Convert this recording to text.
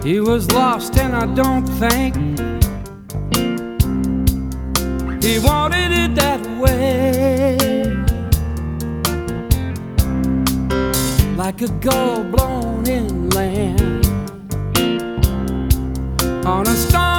He was lost, and I don't think he wanted it that way. Like a gull blown inland on a storm